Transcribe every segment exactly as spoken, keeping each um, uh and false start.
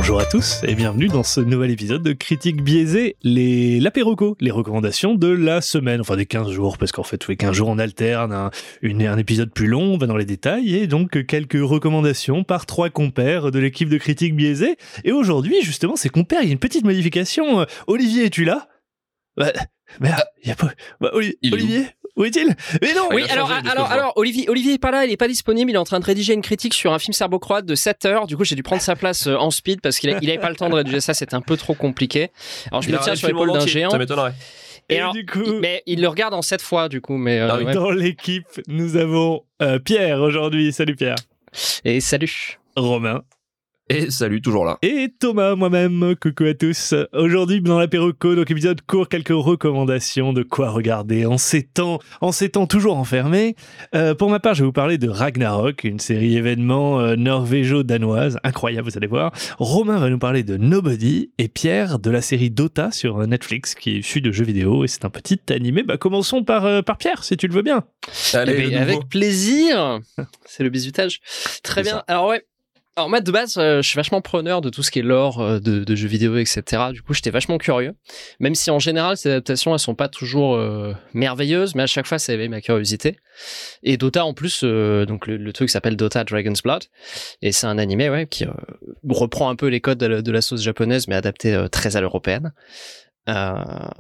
Bonjour à tous et bienvenue dans ce nouvel épisode de Critique Biaisée, les l'apéroco, les recommandations de la semaine, enfin des quinze jours, parce qu'en fait tous les quinze jours on alterne un, une, un épisode plus long, on va dans les détails, et donc quelques recommandations par trois compères de l'équipe de Critique Biaisée. Et aujourd'hui justement ces compères, il y a une petite modification. Olivier, es-tu là? Bah, merde, il y a pas... Bah, Oli- Olivier, où est-il? Mais non. Oui, alors, alors, alors, Olivier, Olivier est pas là, il est pas disponible, il est en train de rédiger une critique sur un film serbo-croate de sept heures. Du coup, j'ai dû prendre sa place en speed parce qu'il a, il avait pas le temps de rédiger ça, c'était un peu trop compliqué. Alors, je il me tiens sur l'épaule d'un géant. Ça m'étonnerait. Et, Et alors, du coup... il, mais il le regarde en sept fois, du coup, mais, euh, ah oui, ouais. Dans l'équipe, nous avons euh, Pierre aujourd'hui. Salut Pierre. Et salut. Romain. Et salut, toujours là. Et Thomas, moi-même, coucou à tous. Aujourd'hui, dans l'apéroco, donc épisode court, quelques recommandations de quoi regarder en ces temps, en ces temps toujours enfermés. Euh, pour ma part, je vais vous parler de Ragnarok, une série événement euh, norvégo-danoise, incroyable, vous allez voir. Romain va nous parler de Nobody, et Pierre de la série Dota sur Netflix, qui est issue de jeux vidéo, et c'est un petit animé. Bah, commençons par, euh, par Pierre, si tu le veux bien. Allez, Eh ben, avec plaisir. C'est le bisutage. Très C'est bien. ça. Alors ouais. Alors moi de base, euh, je suis vachement preneur de tout ce qui est lore euh, de, de jeux vidéo, et cetera. Du coup, j'étais vachement curieux. Même si en général, ces adaptations, elles sont pas toujours euh, merveilleuses, mais à chaque fois, ça éveille ma curiosité. Et Dota, en plus, euh, donc le, le truc s'appelle Dota Dragon's Blood, et c'est un animé, ouais, qui euh, reprend un peu les codes de la, de la sauce japonaise, mais adapté euh, très à l'européenne. Euh,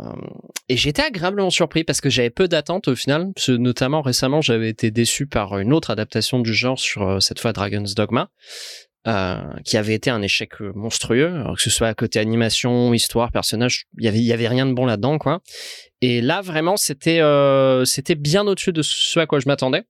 et j'étais agréablement surpris parce que j'avais peu d'attentes au final, parce que notamment récemment j'avais été déçu par une autre adaptation du genre sur euh, cette fois Dragon's Dogma, euh, qui avait été un échec monstrueux, alors que ce soit à côté animation, histoire, personnage, il y avait il y avait rien de bon là-dedans quoi. Et là vraiment c'était euh, c'était bien au-dessus de ce à quoi je m'attendais.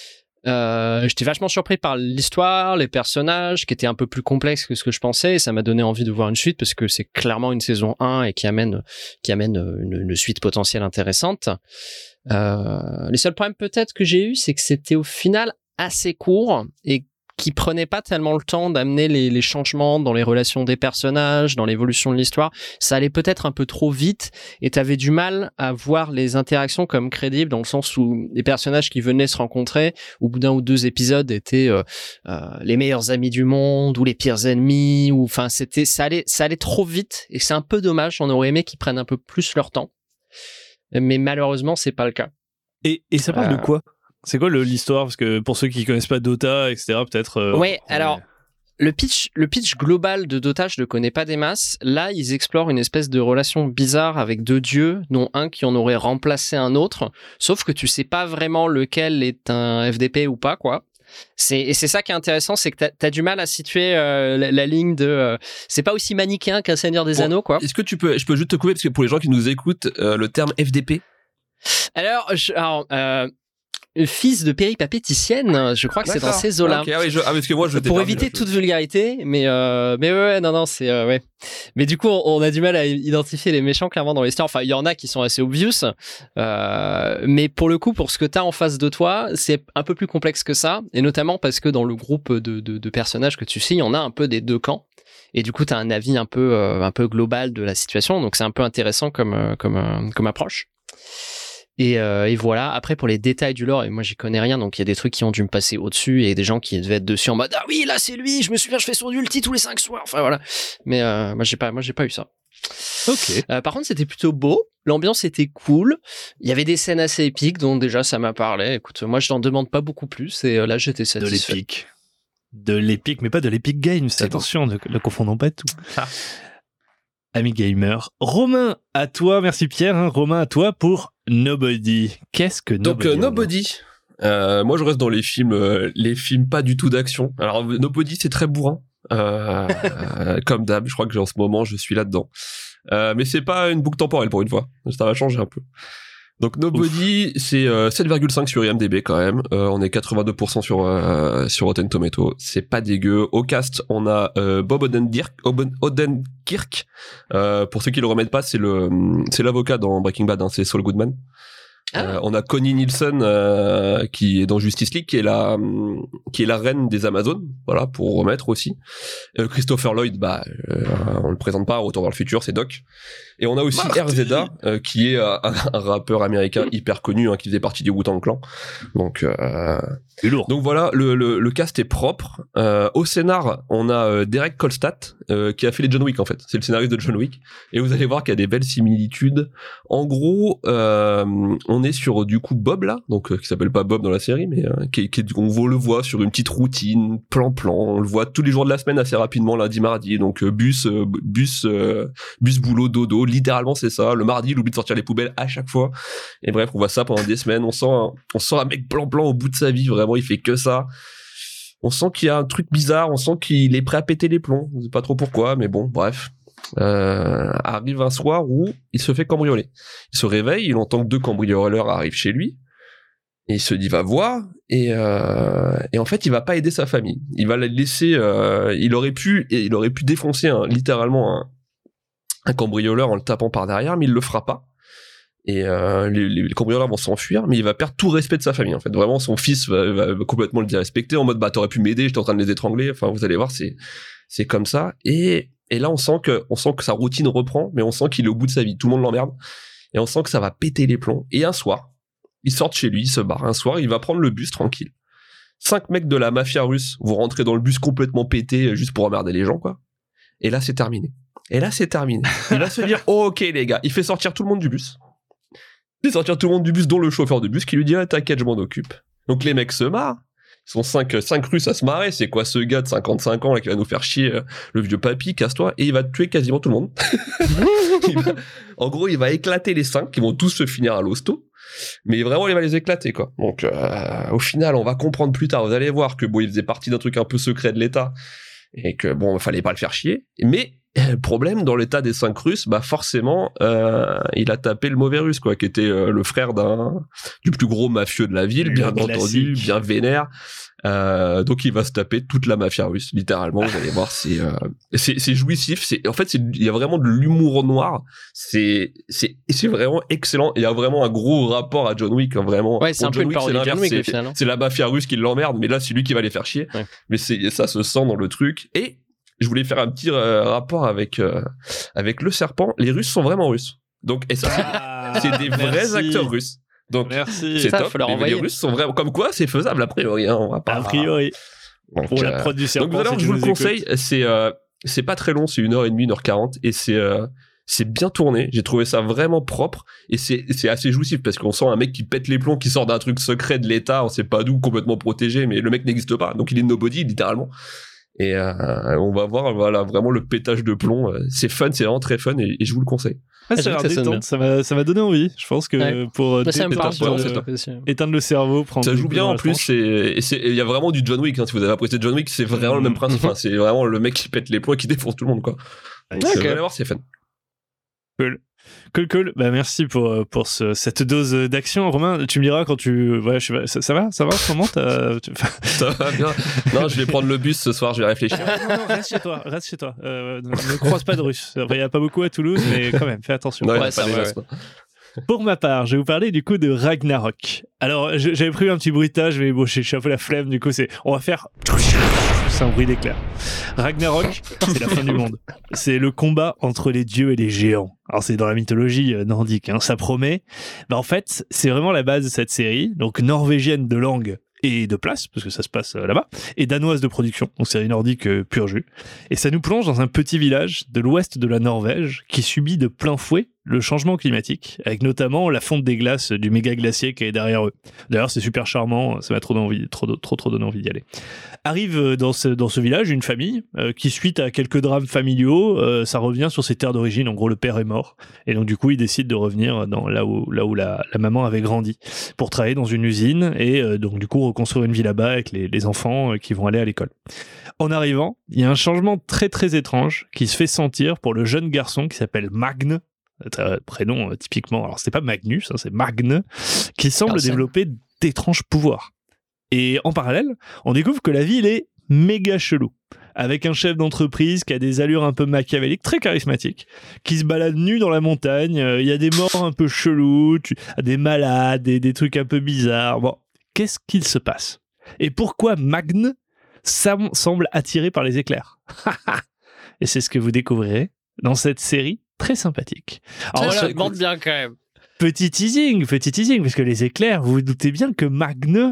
Euh, j'étais vachement surpris par l'histoire, les personnages qui étaient un peu plus complexes que ce que je pensais, et ça m'a donné envie de voir une suite parce que c'est clairement une saison un et qui amène qui amène une, une suite potentielle intéressante. Euh, les seuls problèmes peut-être que j'ai eu, c'est que c'était au final assez court et qui prenait pas tellement le temps d'amener les, les changements dans les relations des personnages, dans l'évolution de l'histoire. Ça allait peut-être un peu trop vite et t'avais du mal à voir les interactions comme crédibles dans le sens où les personnages qui venaient se rencontrer au bout d'un ou deux épisodes étaient euh, euh, les meilleurs amis du monde ou les pires ennemis, ou enfin c'était ça allait ça allait trop vite et c'est un peu dommage. On aurait aimé qu'ils prennent un peu plus leur temps, mais malheureusement c'est pas le cas. Et, et ça parle Euh, de quoi? C'est quoi le, l'histoire? Parce que pour ceux qui connaissent pas Dota, et cetera, peut-être... Euh, ouais, on- alors, le pitch, le pitch global de Dota, je le connais pas des masses. Là, ils explorent une espèce de relation bizarre avec deux dieux, dont un qui en aurait remplacé un autre, sauf que tu sais pas vraiment lequel est un F D P ou pas, quoi. C'est, et c'est ça qui est intéressant, c'est que t'as, t'as du mal à situer euh, la, la ligne de... Euh, c'est pas aussi manichéen qu'un Seigneur des Bon, Anneaux, quoi. Est-ce que tu peux, je peux juste te couper parce que pour les gens qui nous écoutent, euh, le terme F D P. Alors, je, alors euh, fils de péripapéticienne, je crois que c'est dans ces eaux-là. Ah, okay, ah, oui, je, ah, parce que moi, je t'ai Pour perdu, éviter là, je- toute vulgarité, mais euh, mais ouais, ouais, non non c'est euh, ouais. Mais du coup on, on a du mal à identifier les méchants clairement dans l'histoire. Enfin il y en a qui sont assez obvious, euh, mais pour le coup pour ce que t'as en face de toi c'est un peu plus complexe que ça, et notamment parce que dans le groupe de de, de personnages que tu suis, il y en a un peu des deux camps. Et du coup, t'as un avis un peu euh, un peu global de la situation, donc c'est un peu intéressant comme euh, comme euh, comme approche. Et, euh, et voilà. Après, pour les détails du lore, et moi j'y connais rien, donc il y a des trucs qui ont dû me passer au-dessus et des gens qui devaient être dessus en mode ah oui là c'est lui, je me souviens, je fais son ulti tous les cinq soirs. Enfin voilà. Mais euh, moi j'ai pas, moi j'ai pas eu ça. Ok. Euh, par contre, c'était plutôt beau. L'ambiance était cool. Il y avait des scènes assez épiques, dont déjà ça m'a parlé. Écoute, moi je n'en demande pas beaucoup plus et euh, là j'étais De satisfait. l'épique. De l'épique, mais pas de l'Epic Games. C'est Attention, ne, ne confondons pas tout. Ami gamer. Romain, à toi. Merci Pierre. Hein. Romain, à toi pour Nobody. Qu'est-ce que Donc, Nobody? euh, Nobody. Euh, moi, je reste dans les films, euh, les films pas du tout d'action. Alors, Nobody, c'est très bourrin. Euh, euh, comme d'hab, je crois que en ce moment, je suis là-dedans. Euh, mais c'est pas une boucle temporelle pour une fois. Ça va changer un peu. Donc Nobody, Ouf. c'est euh, sept virgule cinq sur I M D B quand même. Euh, on est quatre-vingt-deux pour cent sur euh, sur Rotten Tomatoes. C'est pas dégueu. Au cast, on a euh, Bob Odenkirk. Odenkirk. Euh, pour ceux qui le remettent pas, c'est le c'est l'avocat dans Breaking Bad. Hein, c'est Saul Goodman. Ah. Euh, on a Connie Nielsen euh, qui est dans Justice League, qui est la qui est la reine des Amazones, voilà, pour remettre aussi. Euh, Christopher Lloyd, bah euh, on le présente pas, Retour vers le futur, c'est Doc. Et on a aussi R Z A euh, qui est euh, un, un rappeur américain hyper connu, hein, qui faisait partie du Wu-Tang Clan. Donc euh, C'est lourd. Donc voilà, le, le, le cast est propre. Euh, au scénar, on a euh, Derek Kolstad euh, qui a fait les John Wick en fait. C'est le scénariste de John Wick. Et vous allez voir qu'il y a des belles similitudes. En gros, euh, on est sur du coup Bob là, donc euh, qui s'appelle pas Bob dans la série, mais euh, qui, qui on le voit sur une petite routine, plan-plan. On le voit tous les jours de la semaine assez rapidement, lundi, mardi. Donc euh, bus, euh, bus, euh, bus, boulot, dodo. Littéralement c'est ça. Le mardi, il oublie de sortir les poubelles à chaque fois. Et bref, on voit ça pendant des semaines. On sent, un, on sent un mec plan-plan au bout de sa vie. Vraiment, il fait que ça. On sent qu'il y a un truc bizarre, on sent qu'il est prêt à péter les plombs. On sait pas trop pourquoi, mais bon, bref. Euh, arrive un soir où il se fait cambrioler. Il se réveille, il entend que deux cambrioleurs arrivent chez lui. Et il se dit, va voir. Et, euh, et en fait, il va pas aider sa famille. Il va la laisser, euh, il aurait pu, il aurait pu défoncer un, littéralement un, un cambrioleur en le tapant par derrière, mais il le fera pas. Et euh, les, les cambrioleurs vont s'enfuir, mais il va perdre tout respect de sa famille en fait. Vraiment, son fils va, va, va complètement le dérespecter en mode bah t'aurais pu m'aider, j'étais en train de les étrangler. Enfin, vous allez voir, c'est c'est comme ça. Et et là, on sent que on sent que sa routine reprend, mais on sent qu'il est au bout de sa vie. Tout le monde l'emmerde et on sent que ça va péter les plombs. Et un soir, il sort de chez lui, il se barre. Un soir, il va prendre le bus tranquille. Cinq mecs de la mafia russe vont rentrer dans le bus complètement pété juste pour emmerder les gens quoi. Et là, c'est terminé. Et là, c'est terminé. Il va se dire oh, ok les gars, il fait sortir tout le monde du bus. Il fait sortir tout le monde du bus, dont le chauffeur de bus, qui lui dit ah, t'inquiète, je m'en occupe. Donc les mecs se marrent. Ils sont cinq, cinq Russes à se marrer. C'est quoi ce gars de cinquante-cinq ans là qui va nous faire chier, euh, le vieux papy, casse-toi. Et il va tuer quasiment tout le monde. va, en gros, il va éclater les cinq, qui vont tous se finir à l'hosto. Mais vraiment, il va les éclater, quoi. Donc, euh, au final, on va comprendre plus tard. Vous allez voir que bon, il faisait partie d'un truc un peu secret de l'État. Et que bon, il fallait pas le faire chier. Mais le problème, dans l'état des cinq Russes, bah forcément, euh, il a tapé le mauvais Russe, quoi, qui était euh, le frère d'un du plus gros mafieux de la ville, le bien classique. Entendu, bien vénère. Euh, donc il va se taper toute la mafia russe, littéralement. Vous allez voir, c'est euh, c'est, c'est jouissif. C'est en fait, c'est il y a vraiment de l'humour noir. C'est c'est c'est vraiment excellent. Il y a vraiment un gros rapport à John Wick, hein, vraiment. Ouais, c'est bon, un John peu Wick, une parodie de John Wick, c'est, au final, hein. c'est la mafia russe qui l'emmerde, mais là c'est lui qui va les faire chier. Ouais. Mais c'est ça se sent dans le truc. Et je voulais faire un petit euh, rapport avec euh, avec le serpent. Les Russes sont vraiment russes. Donc et ça c'est, Ah, c'est des vrais merci. acteurs russes. Donc Merci. c'est Ça, top. faut leur Les, envoyer. les Russes sont vraiment comme quoi c'est faisable a priori. Hein, on va pas. A priori. Donc, Pour la euh, prod du serpent. donc, vous allez voir, si je tu vous le nous conseille. écoutes. C'est euh, c'est pas très long, c'est une heure et demie, une heure quarante, et c'est euh, c'est bien tourné. J'ai trouvé ça vraiment propre et c'est c'est assez jouissif parce qu'on sent un mec qui pète les plombs, qui sort d'un truc secret de l'État, on sait pas d'où, complètement protégé, mais le mec n'existe pas, donc il est nobody littéralement. Et euh, on va voir, voilà, vraiment le pétage de plomb. C'est fun, c'est vraiment très fun et, et je vous le conseille. Ah, ça a j'avoue l'air que ça sonne bien. détente, ça m'a, ça m'a donné envie. Je pense que Ouais. pour Bah, ça me dé- parle, top, ouais, éteindre, c'est top. aussi. éteindre le cerveau, prendre Ça des joue coups bien dans en la plus, tronche. c'est, et c'est, il y a vraiment du John Wick, hein, si vous avez apprécié John Wick, c'est vraiment le même principe, hein, c'est vraiment le mec qui pète les plombs et qui défonce tout le monde, quoi. Donc, Ok. euh, vous allez voir, c'est fun. Cool, cool. Bah, merci pour, pour ce, cette dose d'action. Romain, tu me diras quand tu. Ouais, je sais pas, ça, ça va Ça va en ce moment t'as- tu- Ça va bien. Non, je vais prendre le bus ce soir, je vais réfléchir. non, non, reste chez toi, reste chez toi. Euh, ne, ne croise pas de Russes. Il n'y a pas beaucoup à Toulouse, mais quand même, fais attention. Non, il y a Ouais, pas ça des va, masses, ouais. quoi. Pour ma part, je vais vous parler du coup de Ragnarok. Alors, je- j'avais pris un petit bruitage, mais bon, j'ai j'ai un peu la flemme, du coup, c'est, on va faire, c'est un bruit d'éclair. Ragnarok, c'est la fin du monde. C'est le combat entre les dieux et les géants. Alors, c'est dans la mythologie euh, nordique, hein, ça promet. Bah, en fait, c'est vraiment la base de cette série, donc norvégienne de langue et de place, parce que ça se passe euh, là-bas, et danoise de production, donc série nordique euh, pur jus. Et ça nous plonge dans un petit village de l'ouest de la Norvège qui subit de plein fouet le changement climatique, avec notamment la fonte des glaces du méga glacier qui est derrière eux. D'ailleurs, c'est super charmant, ça m'a trop envie, trop, trop, trop donné envie d'y aller. Arrive euh, dans ce, dans ce village une famille euh, qui, suite à quelques drames familiaux, euh, ça revient sur ses terres d'origine. En gros, le père est mort. Et donc, du coup, il décide de revenir dans, là où, là où la, la maman avait grandi pour travailler dans une usine et euh, donc, du coup, reconstruire une vie là-bas avec les, les enfants euh, qui vont aller à l'école. En arrivant, il y a un changement très, très étrange qui se fait sentir pour le jeune garçon qui s'appelle Magne. Euh, prénom euh, typiquement, alors c'est pas Magnus, hein, c'est Magne, qui semble Personne. développer d'étranges pouvoirs. Et en parallèle, on découvre que la ville est méga chelou, avec un chef d'entreprise qui a des allures un peu machiavéliques, très charismatique, qui se balade nu dans la montagne, il euh, y a des morts un peu chelous, tu, des malades, des, des trucs un peu bizarres. Bon, qu'est-ce qu'il se passe ? Et pourquoi Magne sam- semble attiré par les éclairs ? Et c'est ce que vous découvrirez dans cette série très sympathique. Alors Ça voilà, se demande bien quand même. petit teasing, petit teasing, parce que les éclairs, vous vous doutez bien que Magne,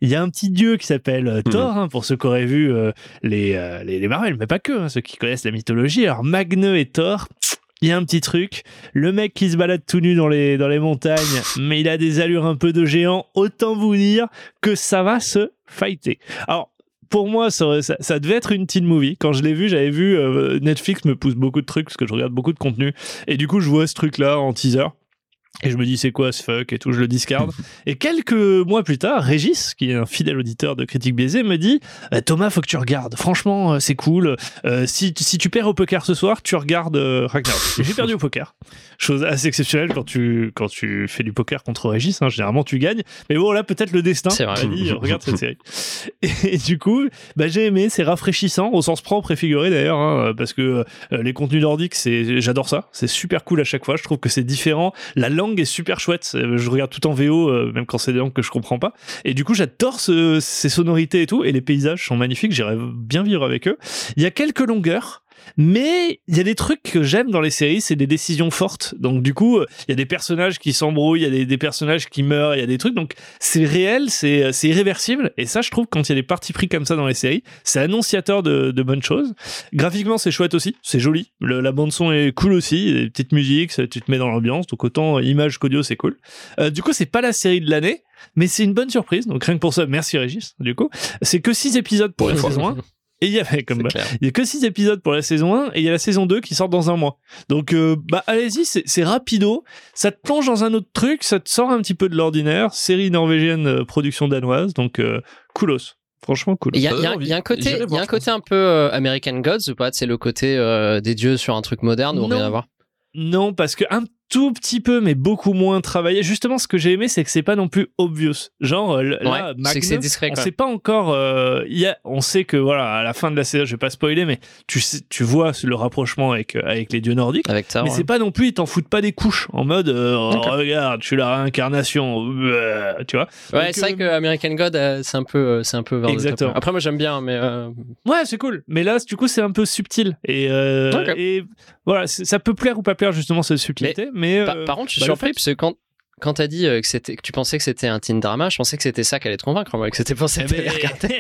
Il y a un petit dieu qui s'appelle euh, Thor, hein, pour ceux qui auraient vu euh, les, euh, les, les Marvel, mais pas que, hein, ceux qui connaissent la mythologie. Alors Magne et Thor, il y a un petit truc. Le mec qui se balade tout nu dans les, dans les montagnes, mais il a des allures un peu de géant. Autant vous dire que ça va se fighter. Alors, pour moi, ça, ça, ça devait être une teen movie. Quand je l'ai vu, j'avais vu euh, Netflix me pousse beaucoup de trucs parce que je regarde beaucoup de contenu. Et du coup, je vois ce truc-là en teaser. Et je me dis, c'est quoi ce fuck et tout, je le discarde. Et quelques mois plus tard, Régis, qui est un fidèle auditeur de Critique Biaisée, me dit Thomas, faut que tu regardes. Franchement, c'est cool. Euh, si, si tu perds au poker ce soir, tu regardes euh, Ragnarok. Et j'ai perdu au poker. Chose assez exceptionnelle quand tu, quand tu fais du poker contre Régis. Hein, généralement, tu gagnes. Mais bon, là, peut-être le destin. C'est vrai. Dit, regarde cette série. Et, et du coup, bah, j'ai aimé. C'est rafraîchissant, au sens propre et figuré d'ailleurs, hein, parce que euh, les contenus nordiques, c'est, j'adore ça. C'est super cool à chaque fois. Je trouve que c'est différent. La langue est super chouette. Je regarde tout en V O, euh, même quand c'est des langues que je comprends pas. Et du coup, j'adore ce, ces sonorités et tout. Et les paysages sont magnifiques. J'irais bien vivre avec eux. Il y a quelques longueurs. Mais il y a des trucs que j'aime dans les séries, c'est des décisions fortes. Donc du coup, il y a des personnages qui s'embrouillent, il y a des, des personnages qui meurent, il y a des trucs. Donc c'est réel, c'est, c'est irréversible. Et ça, je trouve, quand il y a des partis pris comme ça dans les séries, c'est annonciateur de, de bonnes choses. Graphiquement, c'est chouette aussi, c'est joli. Le, la bande son est cool aussi, il y a des petites musiques, ça, tu te mets dans l'ambiance. Donc autant image qu'audio, c'est cool. Euh, du coup, c'est pas la série de l'année, mais c'est une bonne surprise. Donc rien que pour ça, merci Régis. Du coup, c'est que six épisodes pour la saison un. Et il y avait comme bah, il y a que six épisodes pour la saison un et il y a la saison deux qui sort dans un mois. Donc euh, bah allez-y, c'est, c'est rapido, ça te plonge dans un autre truc, ça te sort un petit peu de l'ordinaire, série norvégienne, euh, production danoise, donc euh, coolos. Franchement cool. Il y a, y a, y a un côté, il y a un côté un peu euh, American Gods ou pas? C'est le côté euh, des dieux sur un truc moderne ou non. rien à voir? Non, parce que un tout petit peu, mais beaucoup moins travaillé. Justement, ce que j'ai aimé, c'est que c'est pas non plus obvious. Genre, là, ouais, Magne, c'est que c'est discret, on quoi. sait pas encore. Euh, y a, on sait que voilà, à la fin de la saison, je vais pas spoiler, mais tu sais, tu vois le rapprochement avec avec les dieux nordiques. Avec Thor, mais ouais. c'est pas non plus, ils t'en foutent pas des couches en mode, euh, oh, regarde, je suis la réincarnation, euh, tu vois. Ouais, donc, c'est vrai euh, que American God, euh, c'est un peu, euh, c'est un peu vers le top. Exactement. Après, moi, j'aime bien, mais euh... ouais, c'est cool. Mais là, du coup, c'est un peu subtil et euh, okay. et voilà, ça peut plaire ou pas plaire justement cette subtilité. Mais, mais par, euh, par contre, je suis bah, surpris fait... parce que quand quand t'as dit que c'était que tu pensais que c'était un teen drama, je pensais que c'était ça qui allait te convaincre, moi, que c'était pour cette mais...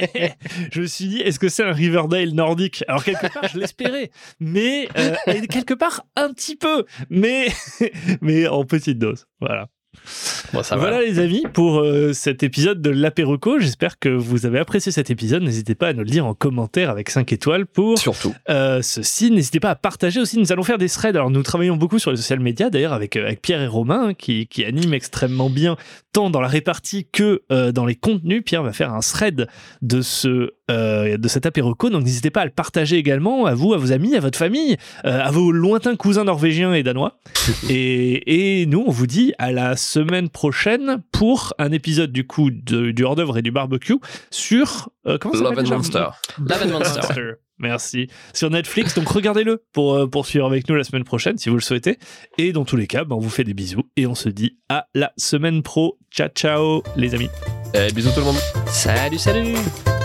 Je me suis dit, est-ce que c'est un Riverdale nordique? Alors quelque part, je l'espérais, mais euh, quelque part un petit peu, mais mais en petite dose. Voilà. Bon, ça voilà va. les amis pour euh, cet épisode de l'Apéroco. J'espère que vous avez apprécié cet épisode. N'hésitez pas à nous le dire en commentaire avec cinq étoiles pour surtout euh, ceci. N'hésitez pas à partager aussi. Nous allons faire des threads. Alors nous travaillons beaucoup sur les social media d'ailleurs avec, euh, avec Pierre et Romain hein, qui, qui animent extrêmement bien tant dans la répartie que euh, dans les contenus. Pierre va faire un thread de ce euh, de cet Apéroco. Donc n'hésitez pas à le partager également à vous, à vos amis, à votre famille, euh, à vos lointains cousins norvégiens et danois. et, et nous on vous dit à la semaine prochaine pour un épisode du coup de, du hors-d'œuvre et du barbecue sur euh, comment ça Love and Monster. Love and Monster. Merci. Sur Netflix, donc regardez-le pour euh, poursuivre avec nous la semaine prochaine si vous le souhaitez. Et dans tous les cas, ben, on vous fait des bisous et on se dit à la semaine pro. Ciao ciao les amis. Eh, bisous tout le monde. Salut salut.